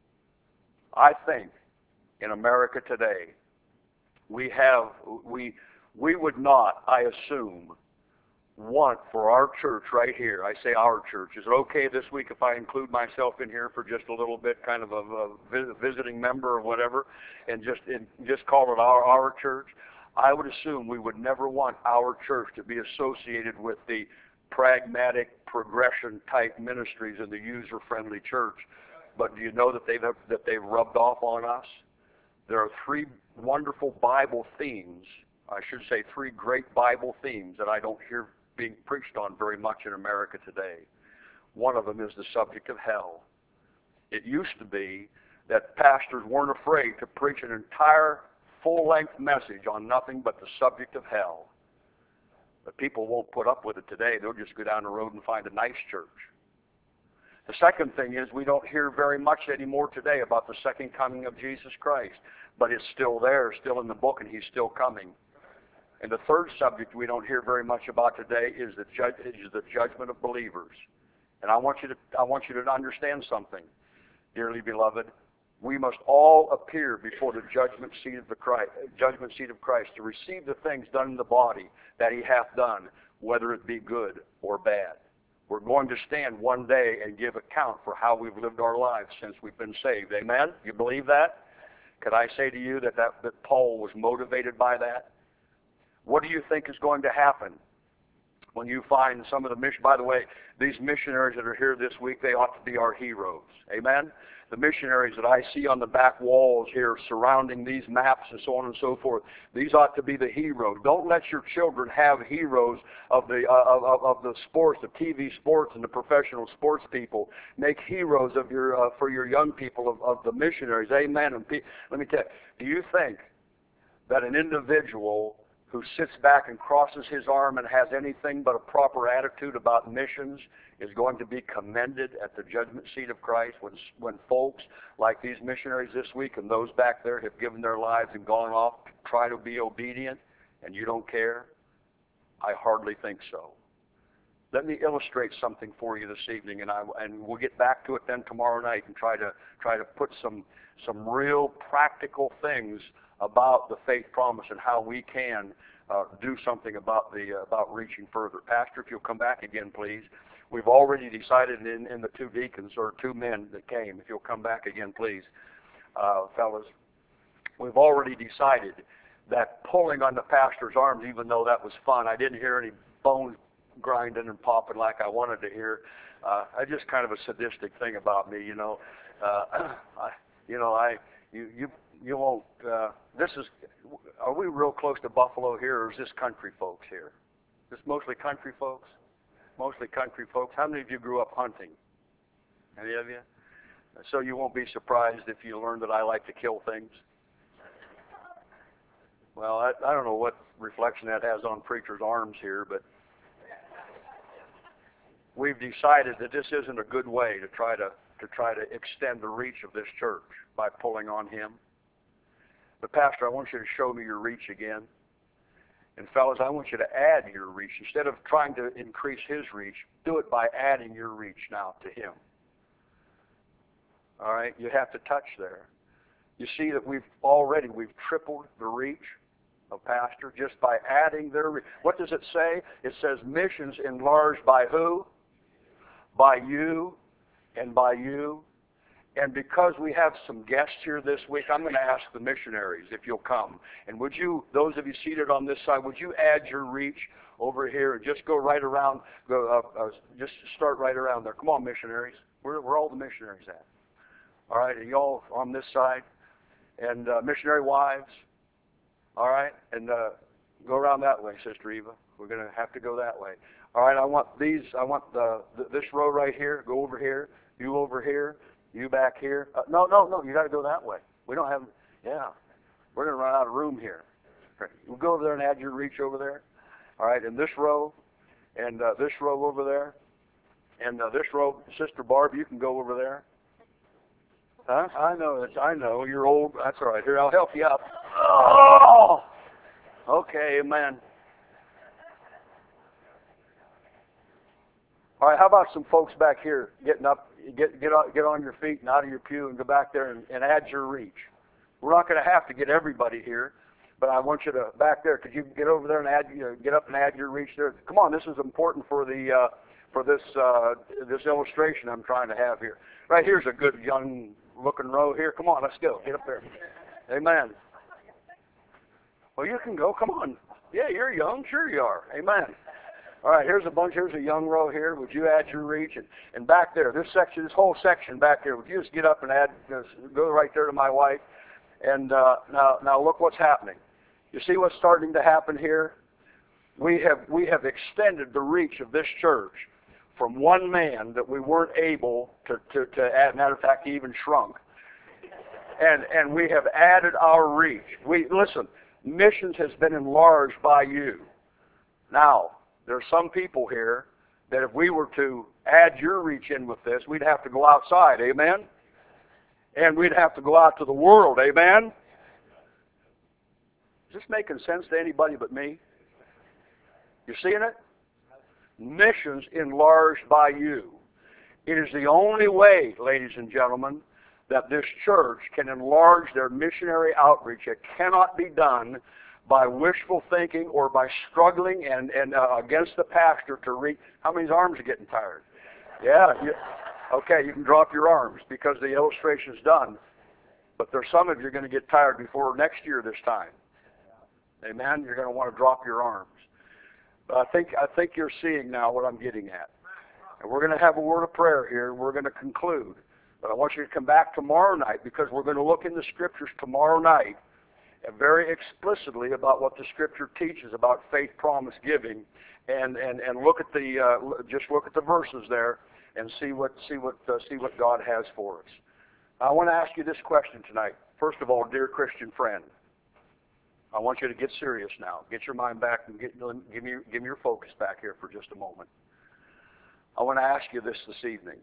A: I think in America today, we have, we, we would not, I assume, want for our church right here, I say our church, is it okay this week if I include myself in here for just a little bit, kind of a, a visiting member or whatever, and just and just call it our, our church? I would assume we would never want our church to be associated with the pragmatic progression type ministries in the user-friendly church. But do you know that they've that they've rubbed off on us? There are three wonderful Bible themes, I should say three great Bible themes that I don't hear being preached on very much in America today. One of them is the subject of hell. It used to be that pastors weren't afraid to preach an entire full-length message on nothing but the subject of hell. But people won't put up with it today. They'll just go down the road and find a nice church. The second thing is we don't hear very much anymore today about the second coming of Jesus Christ. But it's still there, still in the book, and he's still coming. And the third subject we don't hear very much about today is the, ju- is the judgment of believers. And I want you to I want you to understand something, dearly beloved. We must all appear before the judgment seat of the Christ, judgment seat of Christ to receive the things done in the body that he hath done, whether it be good or bad. We're going to stand one day and give account for how we've lived our lives since we've been saved. Amen? You believe that? Could I say to you that, that, that Paul was motivated by that? What do you think is going to happen when you find some of the mission? By the way, these missionaries that are here this week, they ought to be our heroes. Amen? The missionaries that I see on the back walls here surrounding these maps and so on and so forth, these ought to be the heroes. Don't let your children have heroes of the uh, of, of the sports, the T V sports and the professional sports people. Make heroes of your uh, for your young people of, of the missionaries. Amen. And pe- let me tell you, do you think that an individual who sits back and crosses his arm and has anything but a proper attitude about missions is going to be commended at the judgment seat of Christ when when folks like these missionaries this week and those back there have given their lives and gone off to try to be obedient and you don't care? I hardly think so. Let me illustrate something for you this evening, and I and we'll get back to it then tomorrow night and try to try to put some some real practical things about the faith promise and how we can uh, do something about the uh, about reaching further. Pastor, if you'll come back again, please. We've already decided in, in the two deacons or two men that came. If you'll come back again, please, uh, fellas. We've already decided that pulling on the pastor's arms, even though that was fun, I didn't hear any bones grinding and popping like I wanted to hear. Uh, I just kind of a sadistic thing about me, you know. Uh, I, you know, I you you you won't. Uh, this is. Are we real close to Buffalo here, or is this country folks here? Is this mostly country folks? Mostly country folks. How many of you grew up hunting? Any of you? So you won't be surprised if you learn that I like to kill things. Well, I, I don't know what reflection that has on preachers' arms here, but we've decided that this isn't a good way to try to to try to extend the reach of this church by pulling on him. But Pastor, I want you to show me your reach again. And fellas, I want you to add your reach. Instead of trying to increase his reach, do it by adding your reach now to him. All right? You have to touch there. You see that we've already, we've tripled the reach of Pastor just by adding their reach. What does it say? It says missions enlarged by who? By you and by you. And because we have some guests here this week, I'm going to ask the missionaries if you'll come. And would you, those of you seated on this side, would you add your reach over here and just go right around, go, uh, uh, just start right around there. Come on, missionaries. Where, where are all the missionaries at? All right, are y'all on this side? And uh, missionary wives? All right, and uh, go around that way, Sister Eva. We're going to have to go that way. All right, I want these, I want the, the this row right here. Go over here. You over here. You back here. Uh, no, no, no, you got to go that way. We don't have, yeah. We're going to run out of room here. We'll go over there and add your reach over there. All right, and this row, and uh, this row over there, and uh, this row, Sister Barb, you can go over there. Huh? I know, that's, I know, you're old. That's all right. Here, I'll help you up. Oh! Okay, amen. All right, how about some folks back here getting up, get get on, get on your feet and out of your pew and go back there and, and add your reach. We're not going to have to get everybody here, but I want you to, back there, could you get over there and add, you know, get up and add your reach there? Come on, this is important for the, uh, for this, uh, this illustration I'm trying to have here. Right here's a good young looking row here. Come on, let's go. Get up there. Amen. Well, you can go. Come on. Yeah, you're young. Sure you are. Amen. All right, here's a bunch. Here's a young row here. Would you add your reach? And, and back there, this section, this whole section back here, would you just get up and add, just go right there to my wife? And uh, now, now look what's happening. You see what's starting to happen here? We have, we have extended the reach of this church from one man that we weren't able to, to, to add. Matter of fact, he even shrunk. And, and we have added our reach. We, listen, missions has been enlarged by you. Now, there are some people here that if we were to add your reach in with this, we'd have to go outside, amen? And we'd have to go out to the world, amen? Is this making sense to anybody but me? You seeing it? Missions enlarged by you. It is the only way, ladies and gentlemen, that this church can enlarge their missionary outreach. It cannot be done by wishful thinking or by struggling and, and uh, against the pastor to reach. How many's arms are getting tired? Yeah. You, okay, you can drop your arms because the illustration's done. But there's some of you are going to get tired before next year this time. Amen? You're going to want to drop your arms. But I think, I think you're seeing now what I'm getting at. And we're going to have a word of prayer here. We're going to conclude. But I want you to come back tomorrow night because we're going to look in the Scriptures tomorrow night very explicitly about what the Scripture teaches about faith promise giving, and and and look at the uh, just look at the verses there and see what see what uh, see what God has for us. I want to ask you this question tonight. First of all, dear Christian friend, I want you to get serious now. Get your mind back and get give me give me your focus back here for just a moment. I want to ask you this this evening.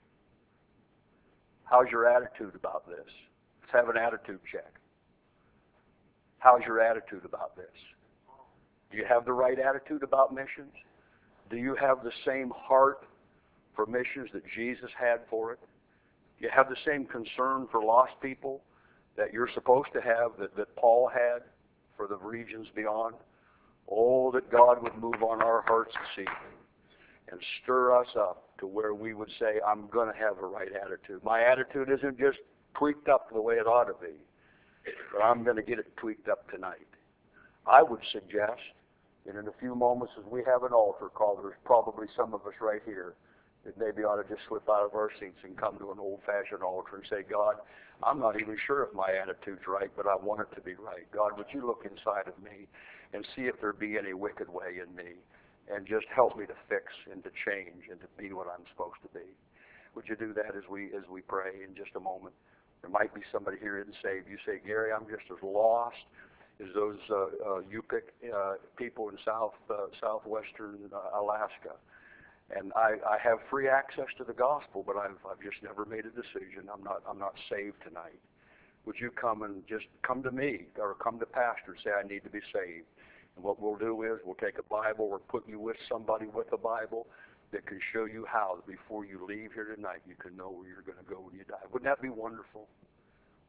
A: How's your attitude about this? Let's have an attitude check. How's your attitude about this? Do you have the right attitude about missions? Do you have the same heart for missions that Jesus had for it? Do you have the same concern for lost people that you're supposed to have, that, that Paul had for the regions beyond? Oh, that God would move on our hearts this evening and stir us up to where we would say, I'm going to have a right attitude. My attitude isn't just tweaked up the way it ought to be, but I'm going to get it tweaked up tonight. I would suggest that in a few moments as we have an altar call, there's probably some of us right here that maybe ought to just slip out of our seats and come to an old-fashioned altar and say, God, I'm not even sure if my attitude's right, but I want it to be right. God, would you look inside of me and see if there be any wicked way in me, and just help me to fix and to change and to be what I'm supposed to be. Would you do that as we as we pray in just a moment? There might be somebody here isn't saved. You say, Gary, I'm just as lost as those uh, uh, Yupik uh, people in south uh, southwestern uh, Alaska. And I, I have free access to the gospel, but I've I've just never made a decision. I'm not I'm not saved tonight. Would you come and just come to me or come to pastor and say, I need to be saved? And what we'll do is we'll take a Bible or put you with somebody with a Bible that can show you how, before you leave here tonight, you can know where you're going to go when you die. Wouldn't that be wonderful?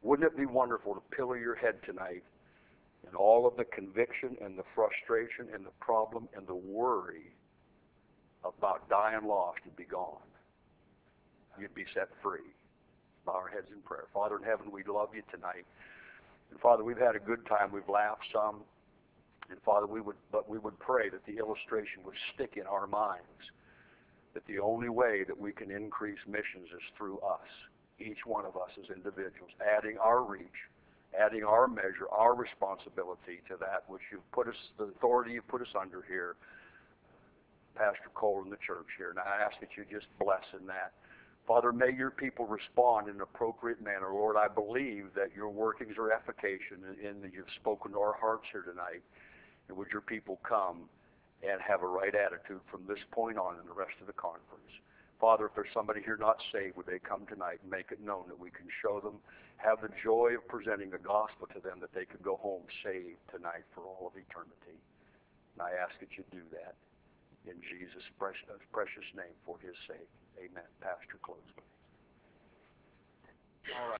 D: Wouldn't it be wonderful to pillow your head tonight and all of the conviction and the frustration and the problem and the worry about dying lost would be gone? You'd be set free. Bow our heads in prayer. Father in heaven, we love you tonight. And Father, we've had a good time. We've laughed some. And Father, we would, but we would pray that the illustration would stick in our minds, that the only way that we can increase missions is through us, each one of us as individuals, adding our reach, adding our measure, our responsibility to that which you've put us, the authority you've put us under here, Pastor Cole and the church here. And I ask that you just bless in that. Father, may your people respond in an appropriate manner. Lord, I believe that your workings are efficacious and that you've spoken to our hearts here tonight. And would your people come and have a right attitude from this point on in the rest of the conference. Father, if there's somebody here not saved, would they come tonight and make it known that we can show them, have the joy of presenting the gospel to them, that they could go home saved tonight for all of eternity. And I ask that you do that in Jesus' precious, precious name for his sake. Amen. Pastor, close, please. All right.